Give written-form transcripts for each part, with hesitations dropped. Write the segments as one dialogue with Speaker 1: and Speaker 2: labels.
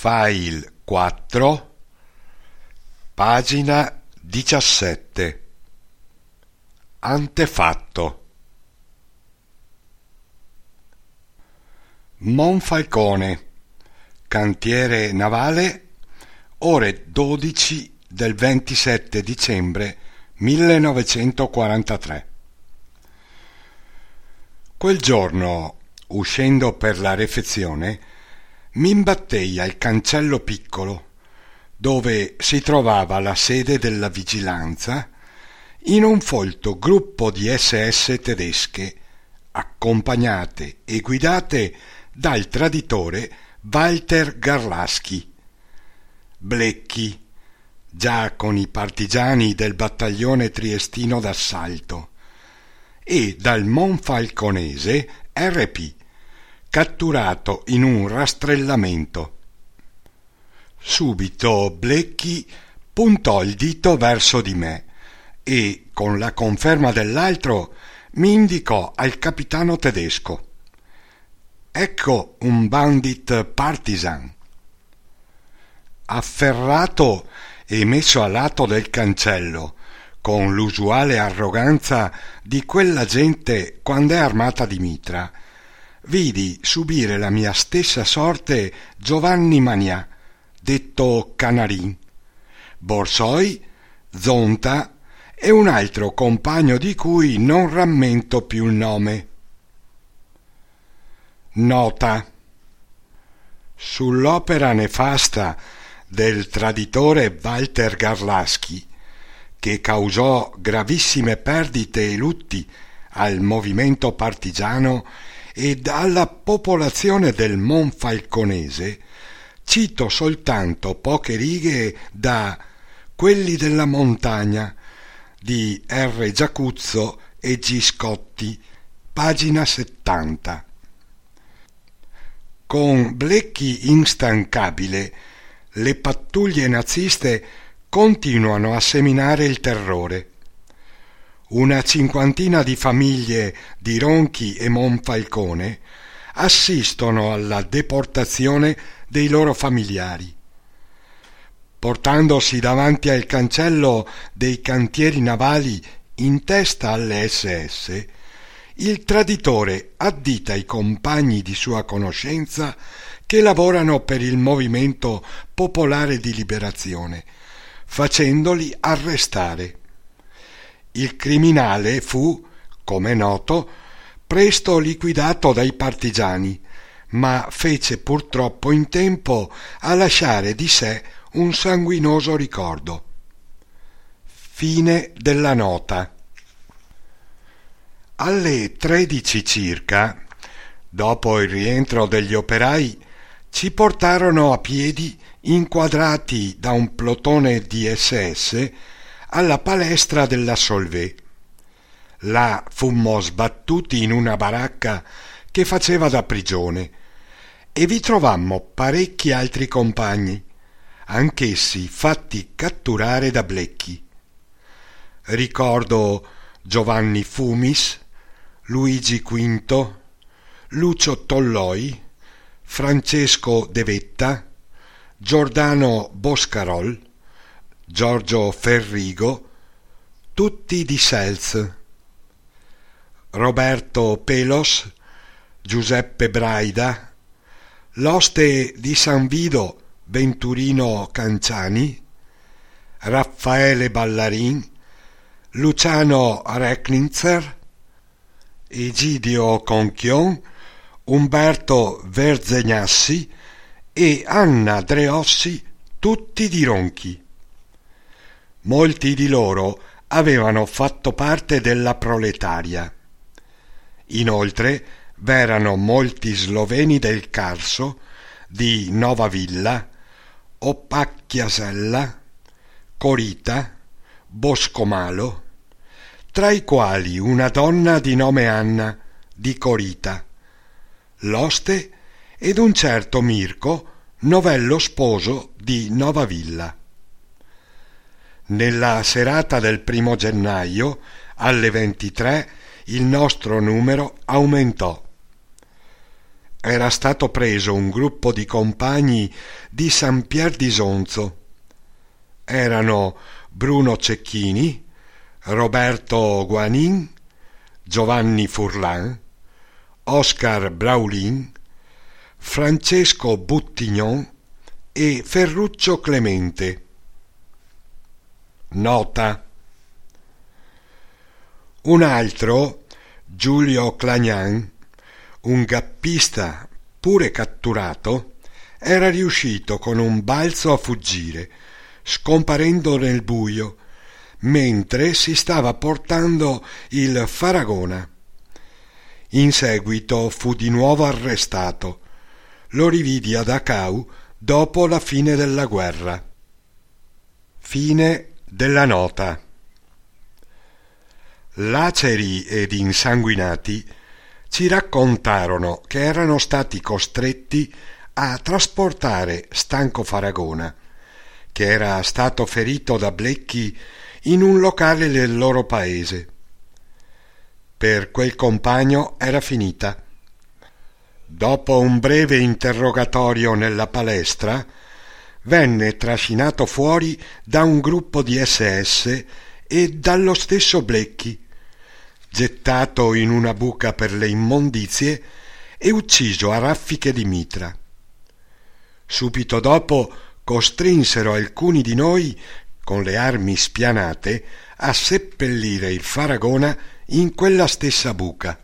Speaker 1: File 4, pagina 17. Antefatto. Monfalcone, cantiere navale, ore 12 del 27 dicembre 1943. Quel giorno, uscendo per la refezione, mi imbattei al cancello piccolo, dove si trovava la sede della vigilanza, in un folto gruppo di SS tedesche, accompagnate e guidate dal traditore Walter Garlaschi. Blecchi, già con i partigiani del battaglione triestino d'assalto, e dal monfalconese RP, catturato in un rastrellamento. Subito Blecchi puntò il dito verso di me e, con la conferma dell'altro, mi indicò al capitano tedesco. Ecco un bandit partisan. Afferrato e messo a lato del cancello, con l'usuale arroganza di quella gente quando è armata di mitra, vidi subire la mia stessa sorte Giovanni Manià, detto Canarin, Borsoi, Zonta e un altro compagno di cui non rammento più il nome. Nota: sull'opera nefasta del traditore Walter Garlaschi, che causò gravissime perdite e lutti al movimento partigiano ed alla popolazione del Monfalconese, cito soltanto poche righe da Quelli della montagna di R. Giacuzzo e G. Scotti, pagina 70. Con Blecchi instancabile, le pattuglie naziste continuano a seminare il terrore. Una cinquantina di famiglie di Ronchi e Monfalcone assistono alla deportazione dei loro familiari. Portandosi davanti al cancello dei cantieri navali in testa alle SS, il traditore addita i compagni di sua conoscenza che lavorano per il Movimento Popolare di Liberazione, facendoli arrestare. Il criminale fu, come noto, presto liquidato dai partigiani, ma fece purtroppo in tempo a lasciare di sé un sanguinoso ricordo. Fine della nota. Alle 13 circa, dopo il rientro degli operai, ci portarono a piedi, inquadrati da un plotone di SS, alla palestra della Solvay. Là fummo sbattuti in una baracca che faceva da prigione e vi trovammo parecchi altri compagni, anch'essi fatti catturare da Blecchi. Ricordo Giovanni Fumis, Luigi Quinto, Lucio Tolloi, Francesco De Vetta, Giordano Boscarol, Giorgio Ferrigo, tutti di Selz, Roberto Pelos, Giuseppe Braida, l'oste di San Vido Venturino Canciani, Raffaele Ballarin, Luciano Recknitzer, Egidio Conchion, Umberto Verzegnassi e Anna Dreossi, tutti di Ronchi. Molti di loro avevano fatto parte della proletaria. Inoltre v'erano molti sloveni del Carso, di Nova Villa, Opacchiasella, Corita, Boscomalo, tra i quali una donna di nome Anna, di Corita, l'oste ed un certo Mirko, novello sposo di Nova Villa. Nella serata del 1 gennaio, alle 23, il nostro numero aumentò. era stato preso un gruppo di compagni di San Pier di Sonzo. Erano Bruno Cecchini, Roberto Guanin, Giovanni Furlan, Oscar Braulin, Francesco Buttignon e Ferruccio Clemente. Nota: un altro, Giulio Clagnan, un gappista pure catturato, era riuscito con un balzo a fuggire, scomparendo nel buio, mentre si stava portando il Faragona. In seguito fu di nuovo arrestato. Lo rividi a Dachau dopo la fine della guerra. Fine della nota. Laceri ed insanguinati ci raccontarono che erano stati costretti a trasportare Stanco Faragona, che era stato ferito da Blecchi, in un locale del loro paese. Per quel compagno era finita. Dopo un breve interrogatorio nella palestra, venne trascinato fuori da un gruppo di SS e dallo stesso Blecchi, gettato in una buca per le immondizie e ucciso a raffiche di mitra. Subito dopo costrinsero alcuni di noi, con le armi spianate, a seppellire il Faragona in quella stessa buca.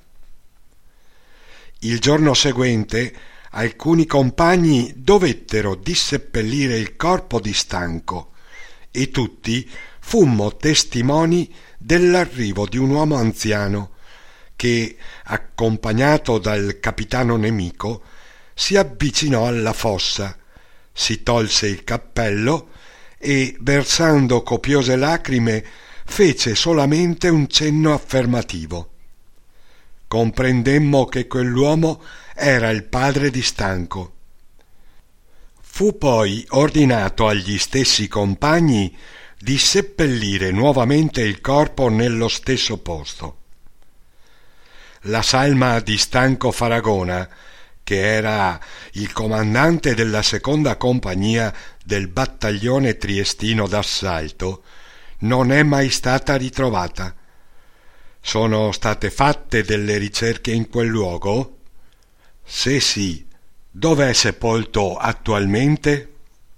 Speaker 1: Il giorno seguente alcuni compagni dovettero disseppellire il corpo di Stanco e tutti fummo testimoni dell'arrivo di un uomo anziano che, accompagnato dal capitano nemico, si avvicinò alla fossa, si tolse il cappello e, versando copiose lacrime, fece solamente un cenno affermativo. Comprendemmo che quell'uomo era il padre di Stanco. Fu poi ordinato agli stessi compagni di seppellire nuovamente il corpo nello stesso posto. La salma di Stanco Faragona, che era il comandante della seconda compagnia del battaglione triestino d'assalto, non è mai stata ritrovata. Sono state fatte delle ricerche in quel luogo? Se sì, dov'è sepolto attualmente?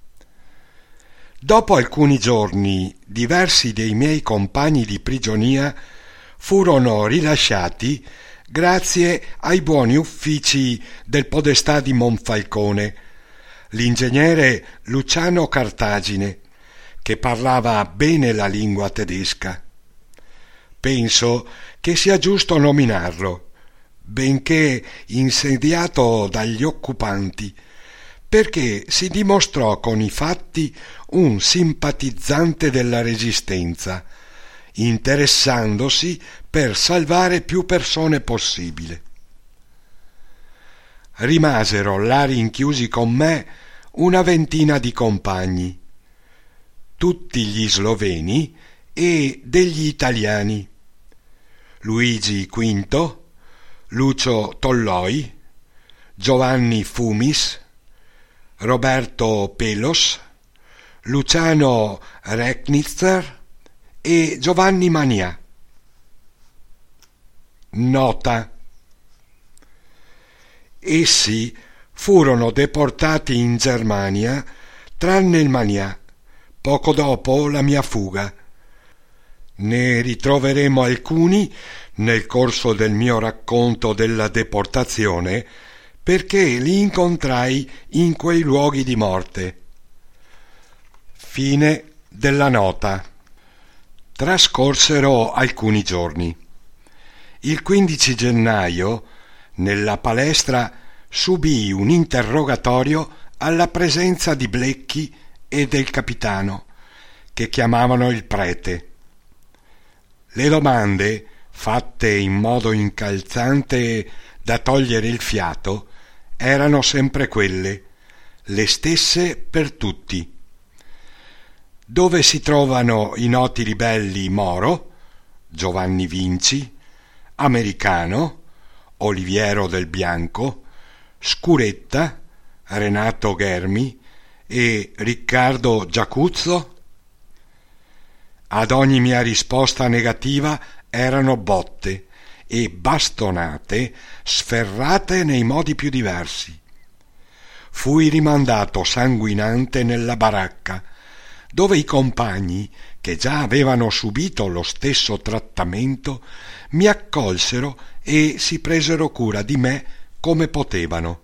Speaker 1: Dopo alcuni giorni, diversi dei miei compagni di prigionia furono rilasciati grazie ai buoni uffici del podestà di Monfalcone, l'ingegnere Luciano Cartagine, che parlava bene la lingua tedesca. Penso che sia giusto nominarlo, benché insediato dagli occupanti, perché si dimostrò con i fatti un simpatizzante della Resistenza, interessandosi per salvare più persone possibile. Rimasero là rinchiusi con me una ventina di compagni, tutti gli sloveni e degli italiani: Luigi Quinto, Lucio Tolloi, Giovanni Fumis, Roberto Pelos, Luciano Recknitzer e Giovanni Mania. Nota: essi furono deportati in Germania, tranne il Mania, poco dopo la mia fuga. Ne ritroveremo alcuni nel corso del mio racconto della deportazione, perché li incontrai in quei luoghi di morte. Fine della nota. Trascorsero alcuni giorni. Il 15 gennaio, nella palestra, subii un interrogatorio alla presenza di Blecchi e del capitano, che chiamavano il prete. Le domande, fatte in modo incalzante da togliere il fiato, erano sempre quelle, le stesse per tutti. Dove si trovano i noti ribelli Moro, Giovanni Vinci, Americano, Oliviero del Bianco, Scuretta, Renato Ghermi e Riccardo Giacuzzo? Ad ogni mia risposta negativa erano botte e bastonate sferrate nei modi più diversi. Fui rimandato sanguinante nella baracca, dove i compagni, che già avevano subito lo stesso trattamento, mi accolsero e si presero cura di me come potevano.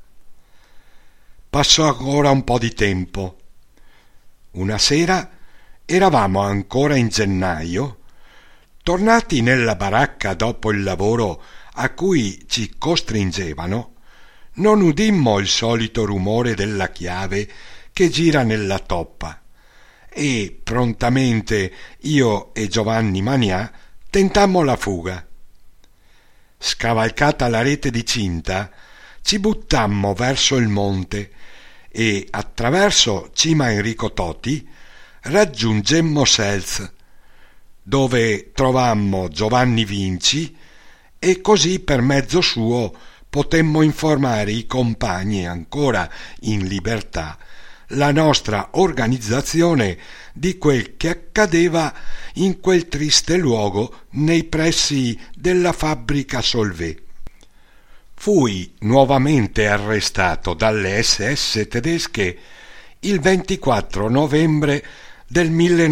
Speaker 1: Passò ancora un po' di tempo. Una sera eravamo ancora in gennaio, tornati nella baracca dopo il lavoro a cui ci costringevano, non udimmo il solito rumore della chiave che gira nella toppa e prontamente io e Giovanni Manià tentammo la fuga. Scavalcata la rete di cinta, ci buttammo verso il monte e attraverso Cima Enrico Toti raggiungemmo Selz, dove trovammo Giovanni Vinci e così per mezzo suo potemmo informare i compagni ancora in libertà, la nostra organizzazione, di quel che accadeva in quel triste luogo nei pressi della fabbrica Solvay. Fui nuovamente arrestato dalle SS tedesche il 24 novembre del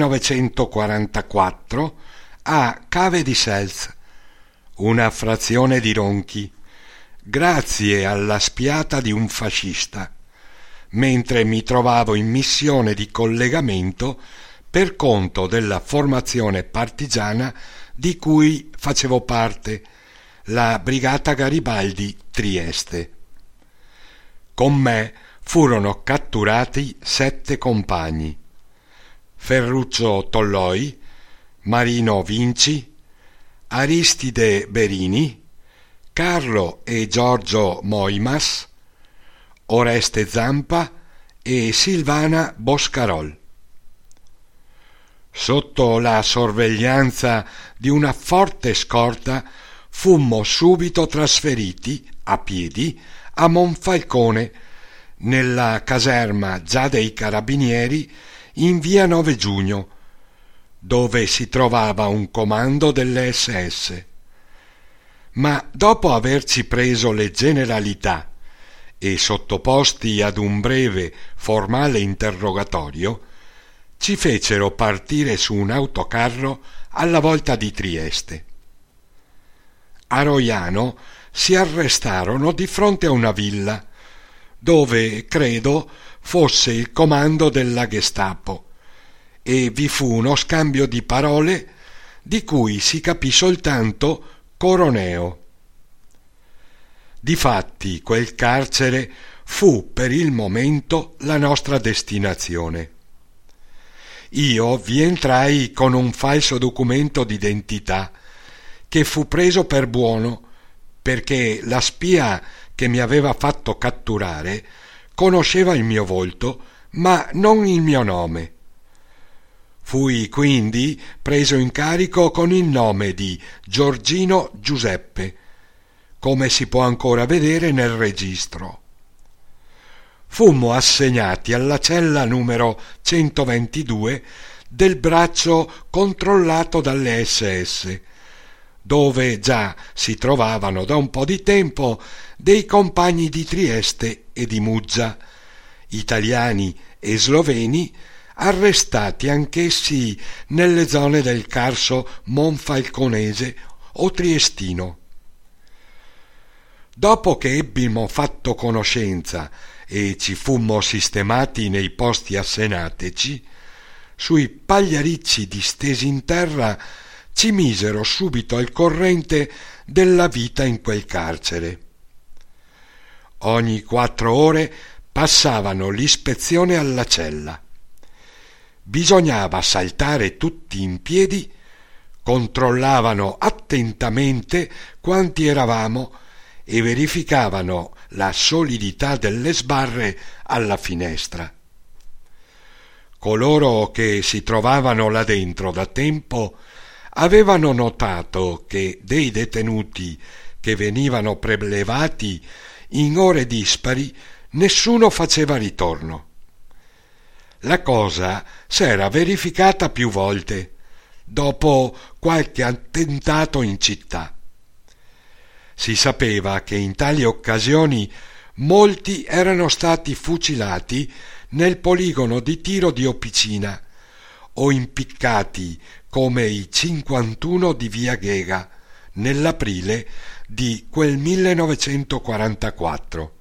Speaker 1: 1944 a Cave di Selz, una frazione di Ronchi, grazie alla spiata di un fascista, mentre mi trovavo in missione di collegamento per conto della formazione partigiana di cui facevo parte, la Brigata Garibaldi Trieste. Con me furono catturati 7 compagni: Ferruccio Tolloi, Marino Vinci, Aristide Berini, Carlo e Giorgio Moimas, Oreste Zampa e Silvana Boscarol. Sotto la sorveglianza di una forte scorta fummo subito trasferiti a piedi a Monfalcone, nella caserma già dei carabinieri in via 9 Giugno, dove si trovava un comando delle SS. Ma dopo averci preso le generalità e sottoposti ad un breve formale interrogatorio, ci fecero partire su un autocarro alla volta di Trieste. A Roiano si arrestarono di fronte a una villa, dove, credo, fosse il comando della Gestapo, e vi fu uno scambio di parole di cui si capì soltanto coroneo. Difatti quel carcere fu per il momento la nostra destinazione. Io vi entrai con un falso documento d'identità che fu preso per buono, perché la spia che mi aveva fatto catturare conosceva il mio volto, ma non il mio nome. Fui quindi preso in carico con il nome di Giorgino Giuseppe, come si può ancora vedere nel registro. Fummo assegnati alla cella numero 122 del braccio controllato dalle SS, dove già si trovavano da un po' di tempo dei compagni di Trieste e di Muggia, italiani e sloveni, arrestati anch'essi nelle zone del Carso monfalconese o triestino. Dopo che ebbimo fatto conoscenza e ci fummo sistemati nei posti assenateci, sui pagliaricci distesi in terra ci misero subito al corrente della vita in quel carcere. Ogni 4 ore passavano l'ispezione alla cella. Bisognava saltare tutti in piedi, controllavano attentamente quanti eravamo e verificavano la solidità delle sbarre alla finestra. Coloro che si trovavano là dentro da tempo avevano notato che dei detenuti che venivano prelevati in ore dispari nessuno faceva ritorno. La cosa s'era verificata più volte, dopo qualche attentato in città. Si sapeva che in tali occasioni molti erano stati fucilati nel poligono di tiro di Opicina o impiccati come i 51 di via Ghega nell'aprile di quel 1944.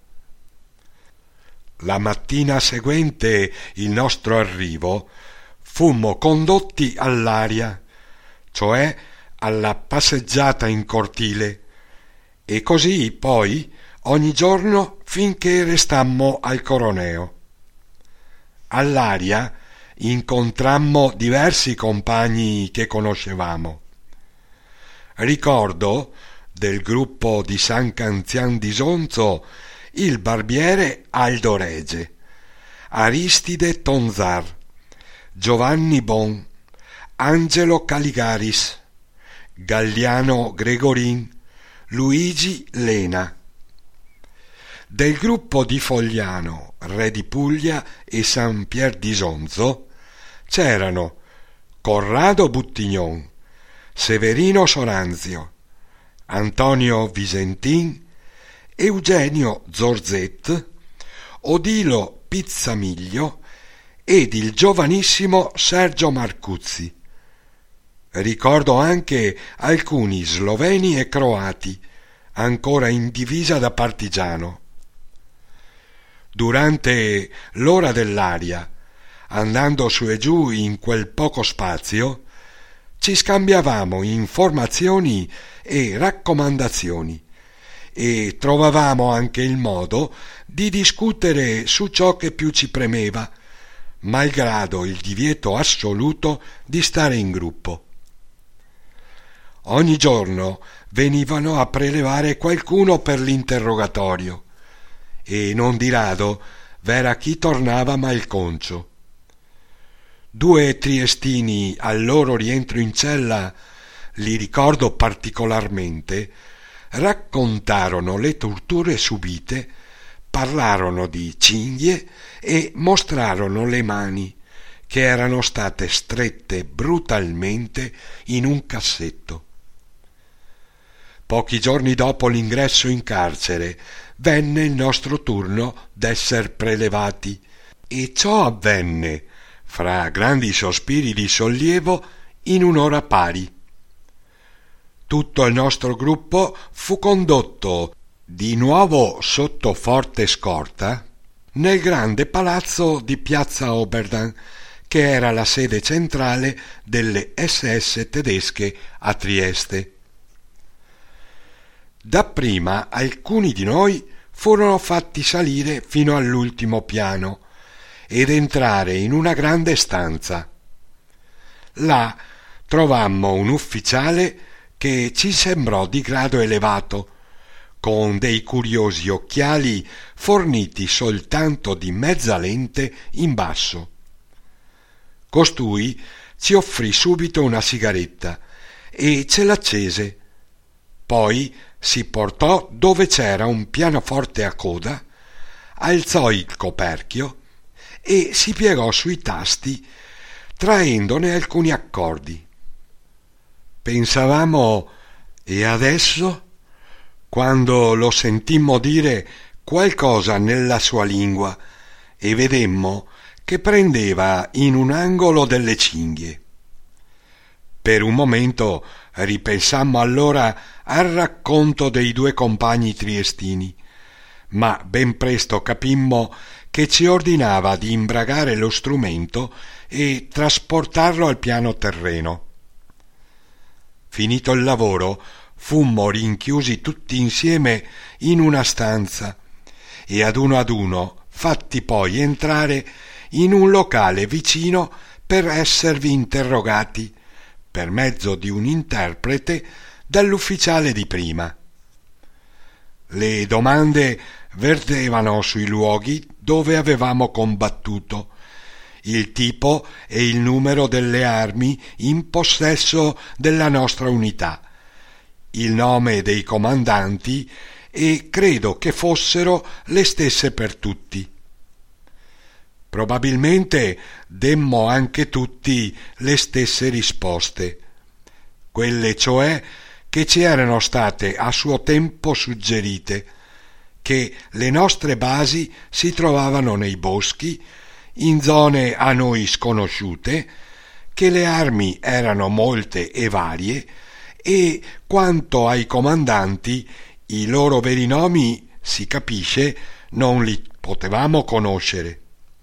Speaker 1: La mattina seguente il nostro arrivo fummo condotti all'aria, cioè alla passeggiata in cortile, e così poi ogni giorno finché restammo al Coroneo. All'aria incontrammo diversi compagni che conoscevamo. Ricordo del gruppo di San Canzian di Sonzo il barbiere Aldo Rege, Aristide Tonzar, Giovanni Bon, Angelo Caligaris, Galliano Gregorin, Luigi Lena. Del gruppo di Fogliano, Re di Puglia e San Pier di Sonzo c'erano Corrado Buttignon, Severino Soranzio, Antonio Visentin, Eugenio Zorzet, Odilo Pizzamiglio ed il giovanissimo Sergio Marcuzzi. Ricordo anche alcuni sloveni e croati, ancora in divisa da partigiano. Durante l'ora dell'aria, andando su e giù in quel poco spazio, ci scambiavamo informazioni e raccomandazioni e trovavamo anche il modo di discutere su ciò che più ci premeva, malgrado il divieto assoluto di stare in gruppo. Ogni giorno venivano a prelevare qualcuno per l'interrogatorio e non di rado v'era chi tornava malconcio. 2 triestini al loro rientro in cella, li ricordo particolarmente, raccontarono le torture subite, parlarono di cinghie e mostrarono le mani che erano state strette brutalmente in un cassetto. Pochi giorni dopo l'ingresso in carcere venne il nostro turno d'esser prelevati e ciò avvenne, fra grandi sospiri di sollievo, in un'ora pari. Tutto il nostro gruppo fu condotto di nuovo sotto forte scorta nel grande palazzo di Piazza Oberdan, che era la sede centrale delle SS tedesche a Trieste. Dapprima alcuni di noi furono fatti salire fino all'ultimo piano ed entrare in una grande stanza. Là trovammo un ufficiale che ci sembrò di grado elevato, con dei curiosi occhiali forniti soltanto di mezza lente in basso. Costui ci offrì subito una sigaretta e ce l'accese. Poi si portò dove c'era un pianoforte a coda, alzò il coperchio e si piegò sui tasti, traendone alcuni accordi. Pensavamo: e adesso? Quando lo sentimmo dire qualcosa nella sua lingua e vedemmo che prendeva in un angolo delle cinghie. Per un momento ripensammo allora al racconto dei 2 compagni triestini, ma ben presto capimmo che ci ordinava di imbragare lo strumento e trasportarlo al piano terreno. Finito il lavoro, fummo rinchiusi tutti insieme in una stanza e ad uno fatti poi entrare in un locale vicino per esservi interrogati, per mezzo di un interprete, dall'ufficiale di prima. Le domande vertevano sui luoghi dove avevamo combattuto, il tipo e il numero delle armi in possesso della nostra unità, il nome dei comandanti e credo che fossero le stesse per tutti. Probabilmente demmo anche tutti le stesse risposte, quelle cioè che ci erano state a suo tempo suggerite, che le nostre basi si trovavano nei boschi, in zone a noi sconosciute, che le armi erano molte e varie, e quanto ai comandanti, i loro veri nomi, si capisce, non li potevamo conoscere.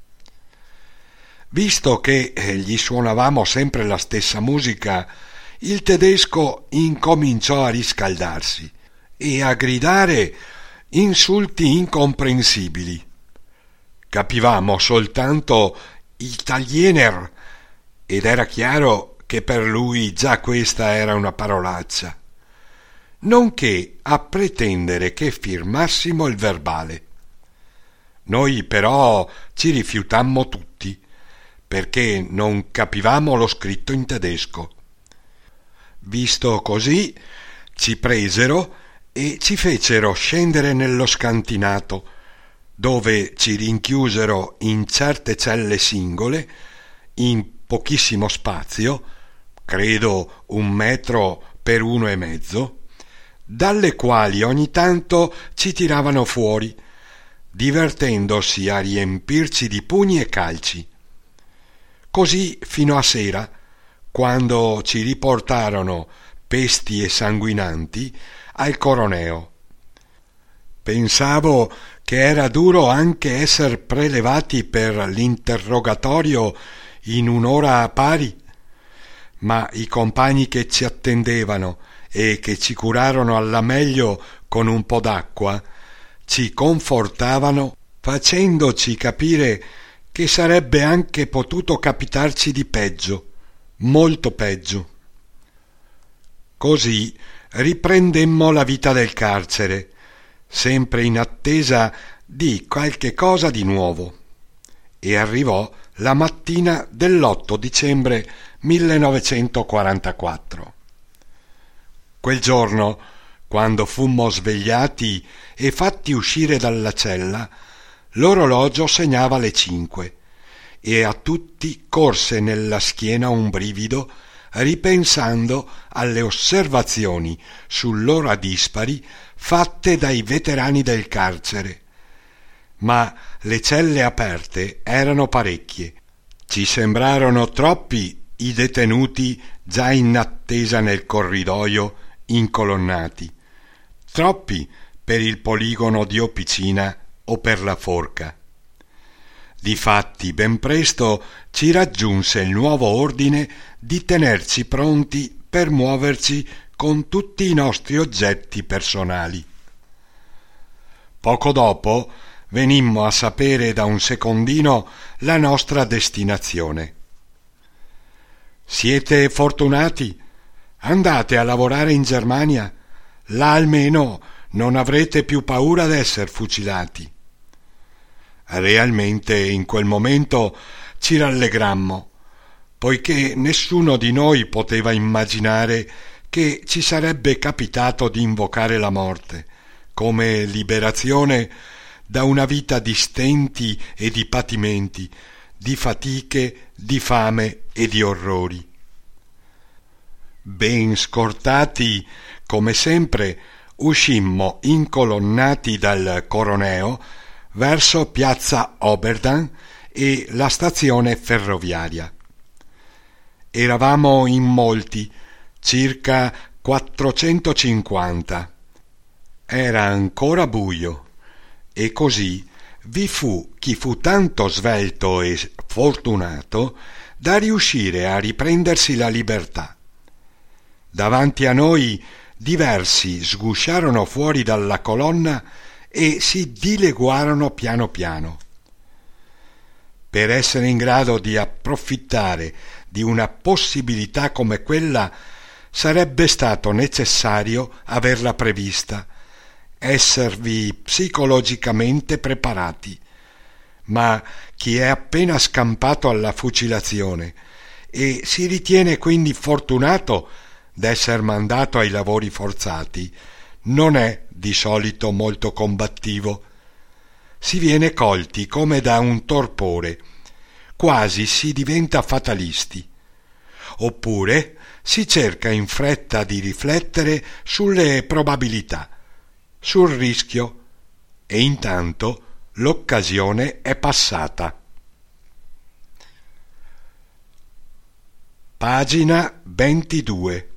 Speaker 1: Visto che gli suonavamo sempre la stessa musica, il tedesco incominciò a riscaldarsi e a gridare insulti incomprensibili. Capivamo soltanto Italiener ed era chiaro che per lui già questa era una parolaccia, nonché a pretendere che firmassimo il verbale. Noi però ci rifiutammo tutti, perché non capivamo lo scritto in tedesco. Visto così, ci presero e ci fecero scendere nello scantinato, dove ci rinchiusero in certe celle singole, in pochissimo spazio, credo 1 metro per 1,5 metri, dalle quali ogni tanto ci tiravano fuori, divertendosi a riempirci di pugni e calci. Così fino a sera, quando ci riportarono, pesti e sanguinanti, al Coroneo. Pensavo che era duro anche esser prelevati per l'interrogatorio in 1 ora a pari, ma i compagni che ci attendevano e che ci curarono alla meglio con un po' d'acqua ci confortavano, facendoci capire che sarebbe anche potuto capitarci di peggio, molto peggio. Così riprendemmo la vita del carcere, sempre in attesa di qualche cosa di nuovo, e arrivò la mattina dell'8 dicembre 1944. Quel giorno, quando fummo svegliati e fatti uscire dalla cella, l'orologio segnava le 5 e a tutti corse nella schiena un brivido ripensando alle osservazioni sull'ora dispari fatte dai veterani del carcere. Ma le celle aperte erano parecchie. Ci sembrarono troppi i detenuti già in attesa nel corridoio incolonnati, troppi per il poligono di Opicina o per la forca. Difatti ben presto ci raggiunse il nuovo ordine di tenerci pronti per muoverci con tutti i nostri oggetti personali. Poco dopo venimmo a sapere da un secondino la nostra destinazione. Siete fortunati? Andate a lavorare in Germania, là almeno non avrete più paura d'esser fucilati. Realmente in quel momento ci rallegrammo, poiché nessuno di noi poteva immaginare che ci sarebbe capitato di invocare la morte come liberazione da una vita di stenti e di patimenti, di fatiche, di fame e di orrori. Ben scortati, come sempre, uscimmo incolonnati dal Coroneo verso piazza Oberdan e la stazione ferroviaria. Eravamo in molti, circa 450. Era ancora buio e così vi fu chi fu tanto svelto e fortunato da riuscire a riprendersi la libertà. Davanti a noi diversi sgusciarono fuori dalla colonna e si dileguarono piano piano. Per essere in grado di approfittare di una possibilità come quella sarebbe stato necessario averla prevista, esservi psicologicamente preparati. Ma chi è appena scampato alla fucilazione e si ritiene quindi fortunato d'esser mandato ai lavori forzati, non è di solito molto combattivo. Si viene colti come da un torpore, quasi si diventa fatalisti. Oppure si cerca in fretta di riflettere sulle probabilità, sul rischio, e intanto l'occasione è passata. Pagina 22.